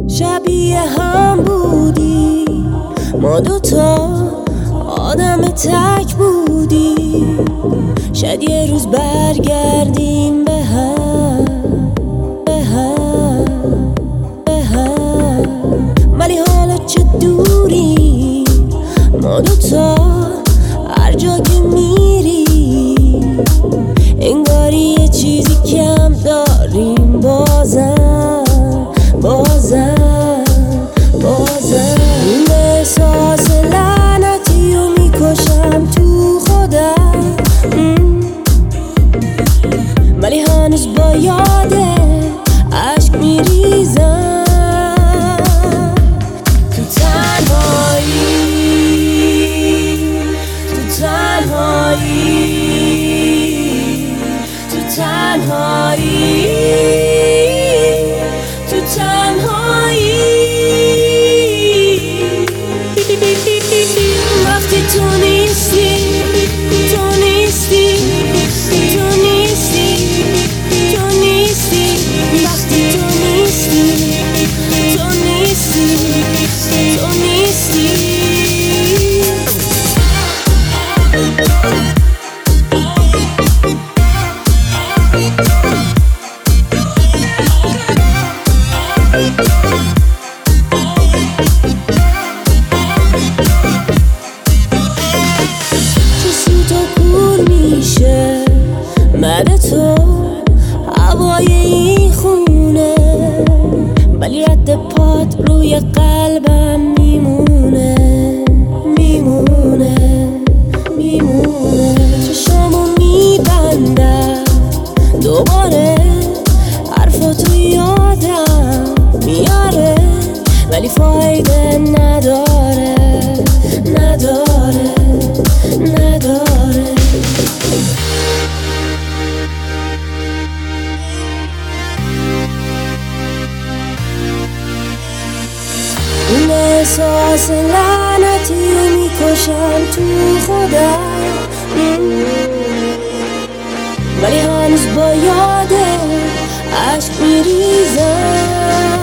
شبیه هم بودی، ما دوتا آدم تک بودی. شاید یه روز برگردیم به هم، ولی حالا چه دوری، ما دوتا هر جا که میری انگاری یه چیزی کم داریم. بازم این احساس لعنتی رو میکشم تو خودم، ولی هنوز با یاده عشق میریزم. تو تنهایی، تو تنهایی، تو تنهایی، تو تنهایی. وقتی تو نیستی، تو نیستی، تو نیستی، تو نیستی. وقتی تو نیستی، تو نیستی، تو نیستی. بعد تو هوای این خونه، ولی رد پات روی قلبم میمونه. چشامو میبندم دوباره، حرفاتو یادم میاره، ولی فایده نداره. این احساس لعنتی رو میکشم تو خودم، ولی هنوز با یاده عشق میریزم.